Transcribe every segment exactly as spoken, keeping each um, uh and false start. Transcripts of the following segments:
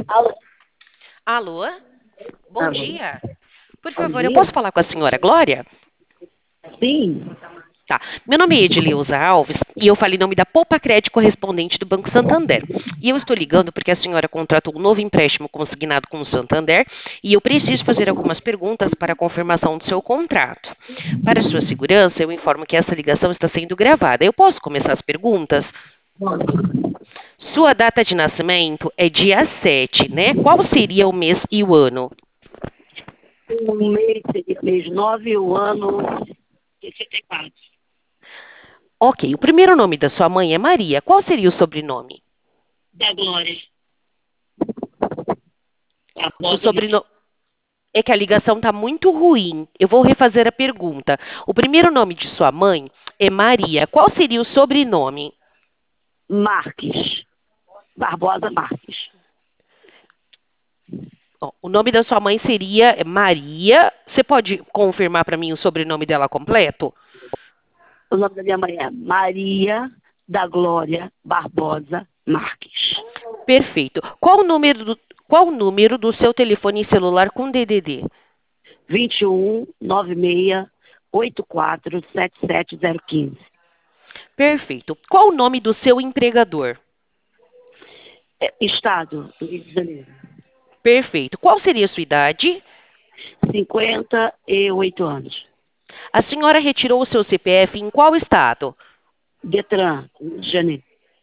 Alô? Alô? Bom Alô? dia. Por Bom favor, eu dia? posso falar com a senhora Glória? Sim. Tá. Meu nome é Edileuza Alves e eu falei em nome da Poupa Crédito correspondente do Banco Santander. E eu estou ligando porque a senhora contratou um novo empréstimo consignado com o Santander e eu preciso fazer algumas perguntas para a confirmação do seu contrato. Para sua segurança, eu informo que essa ligação está sendo gravada. Eu posso começar as perguntas? Bom, Sua data de nascimento é dia sete, né? Qual seria o mês e o ano? o mês seria mês nove e o ano sessenta e quatro. Ok, o primeiro nome da sua mãe é Maria. Qual seria o sobrenome? Da Glória. O Após a sobrenome é que a ligação está muito ruim. Eu vou refazer a pergunta. O primeiro nome de sua mãe é Maria. Qual seria o sobrenome? Marques. Barbosa Marques. Ó, o nome da sua mãe seria Maria. Você pode confirmar para mim o sobrenome dela completo? O nome da minha mãe é Maria da Glória Barbosa Marques. Perfeito. Qual o número do, qual o número do seu telefone celular com D D D? vinte e um, noventa e seis, oitenta e quatro, setenta e sete zero um cinco. Perfeito. Qual o nome do seu empregador? É, Estado do Rio de Janeiro. Perfeito. Qual seria a sua idade? cinquenta e oito anos. A senhora retirou o seu C P F em qual estado? Detran, Rio de Janeiro.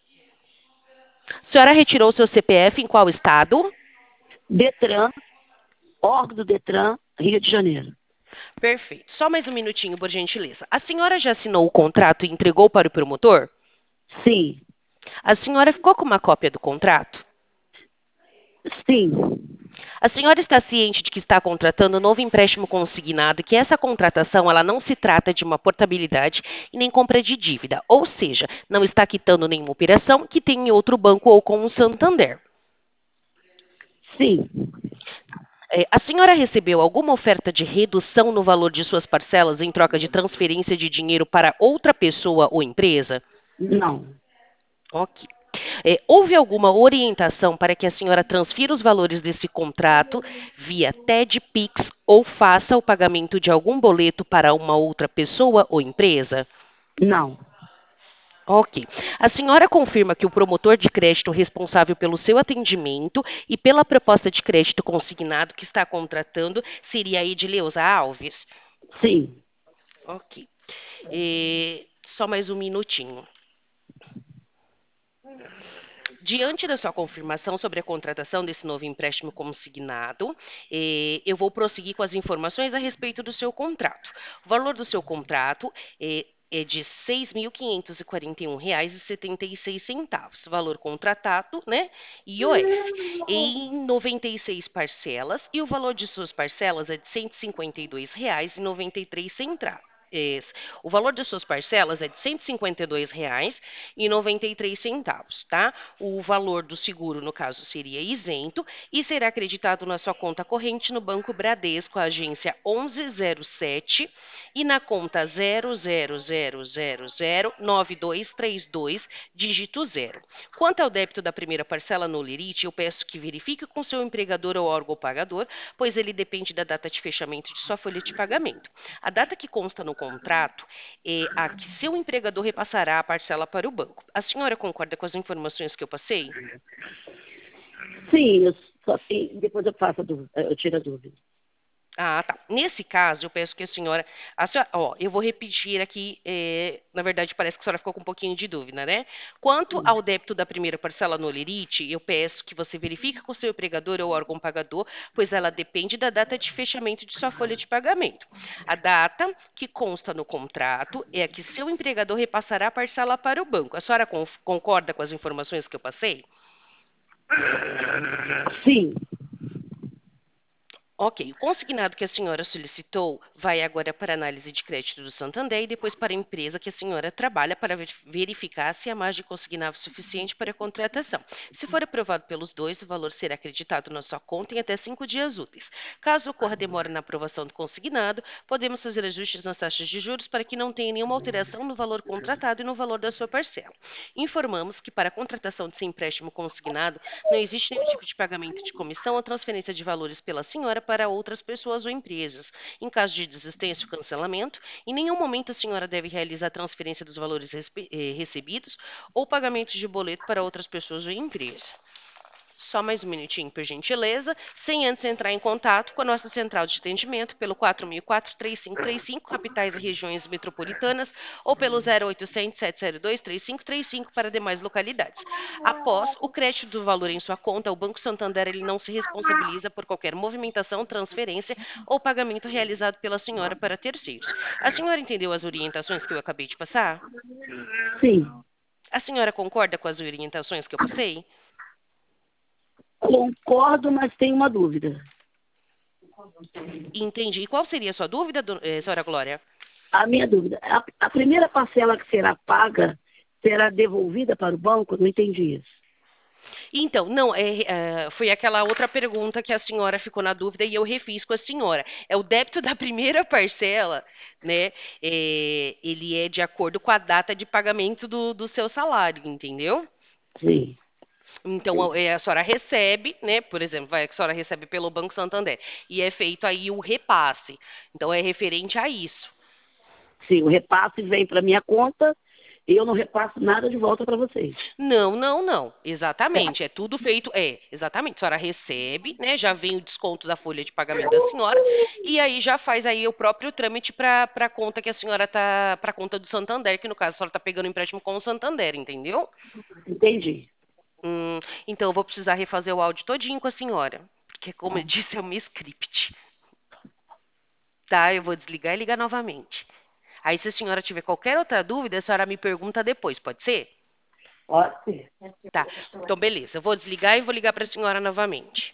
A senhora retirou o seu C P F em qual estado? Detran, órgão do Detran, Rio de Janeiro. Perfeito. Só mais um minutinho, por gentileza. A senhora já assinou o contrato e entregou para o promotor? Sim, A senhora ficou com uma cópia do contrato? sim, A senhora está ciente de que está contratando um novo empréstimo consignado e que essa contratação ela não se trata de uma portabilidade e nem compra de dívida, ou seja, não está quitando nenhuma operação que tem em outro banco ou com o Santander. sim. É, a senhora recebeu alguma oferta de redução no valor de suas parcelas em troca de transferência de dinheiro para outra pessoa ou empresa? Não, Ok. É, houve alguma orientação para que a senhora transfira os valores desse contrato via T E D, Pix ou faça o pagamento de algum boleto para uma outra pessoa ou empresa? não. Ok. A senhora confirma que o promotor de crédito responsável pelo seu atendimento e pela proposta de crédito consignado que está contratando seria a Edileuza Alves? Sim, Ok. É, só mais um minutinho. Diante da sua confirmação sobre a contratação desse novo empréstimo consignado, eh, eu vou prosseguir com as informações a respeito do seu contrato. O valor do seu contrato eh, é de seis mil quinhentos e quarenta e um reais e setenta e seis centavos. Valor contratado, né? I O F. Em noventa e seis parcelas e o valor de suas parcelas é de cento e cinquenta e dois reais e noventa e três centavos. O valor de suas parcelas é de cento e cinquenta e dois reais e noventa e três centavos, tá? O valor do seguro, no caso, seria isento e será acreditado na sua conta corrente no Banco Bradesco, a agência onze zero sete e na conta zero zero zero zero zero nove dois três dois, dígito zero. Quanto ao débito da primeira parcela no Lerite, eu peço que verifique com seu empregador ou órgão pagador, pois ele depende da data de fechamento de sua folha de pagamento. A data que consta no contrato é a que seu empregador repassará a parcela para o banco. A senhora concorda com as informações que eu passei? sim, eu só tenho, depois eu faço a dúvida, eu tiro a dúvida. Ah, tá. Nesse caso, eu peço que a senhora, a senhora- ó, eu vou repetir aqui, eh, na verdade parece que a senhora ficou com um pouquinho de dúvida, né? Quanto ao débito da primeira parcela no Lerite, eu peço que você verifique com o seu empregador ou órgão pagador, pois ela depende da data de fechamento de sua folha de pagamento. A data que consta no contrato é a que seu empregador repassará a parcela para o banco. A senhora con- concorda com as informações que eu passei? Sim, Ok, o consignado que a senhora solicitou vai agora para análise de crédito do Santander e depois para a empresa que a senhora trabalha para ver- verificar se há margem consignável suficiente para a contratação. Se for aprovado pelos dois, o valor será acreditado na sua conta em até cinco dias úteis. Caso ocorra demora na aprovação do consignado, podemos fazer ajustes nas taxas de juros para que não tenha nenhuma alteração no valor contratado e no valor da sua parcela. Informamos que para a contratação desse empréstimo consignado, não existe nenhum tipo de pagamento de comissão ou transferência de valores pela senhora para outras pessoas ou empresas. Em caso de desistência ou cancelamento, em nenhum momento a senhora deve realizar transferência dos valores respe- eh, recebidos ou pagamentos de boleto para outras pessoas ou empresas. Só mais um minutinho, por gentileza, sem antes entrar em contato com a nossa central de atendimento pelo quatro mil e quatro, três cinco três cinco, capitais e regiões metropolitanas, ou pelo zero oitocentos, sete zero dois, três cinco três cinco para demais localidades. Após o crédito do valor em sua conta, o Banco Santander ele não se responsabiliza por qualquer movimentação, transferência ou pagamento realizado pela senhora para terceiros. A senhora entendeu as orientações que eu acabei de passar? Sim, A senhora concorda com as orientações que eu passei? concordo, mas tenho uma dúvida. Entendi. E qual seria a sua dúvida, do- eh, senhora Glória? A minha dúvida, a, a primeira parcela que será paga será devolvida para o banco? Não entendi isso. Então, não, é, é, foi aquela outra pergunta que a senhora ficou na dúvida e eu refiz com a senhora. É o débito da primeira parcela, né? É, ele é de acordo com a data de pagamento do, do seu salário, entendeu? Sim, Então, a, é, a senhora recebe, né? Por exemplo, vai, a senhora recebe pelo Banco Santander e é feito aí o repasse. Então, é referente a isso. sim, o repasse vem para minha conta e eu não repasso nada de volta para vocês. Não, não, não. É, Exatamente. É tudo feito. É, exatamente. A senhora recebe, né? Já vem o desconto da folha de pagamento da senhora, e aí já faz aí o próprio trâmite para a conta que a senhora tá, para a conta do Santander, que no caso a senhora está pegando o empréstimo com o Santander, entendeu? entendi. Hum, então eu vou precisar refazer o áudio todinho com a senhora, porque como eu disse, é um script, tá? Eu vou desligar e ligar novamente. Aí, se a senhora tiver qualquer outra dúvida, a senhora me pergunta depois, pode ser? Pode ser. Tá. Então, beleza. Eu vou desligar e vou ligar para a senhora novamente.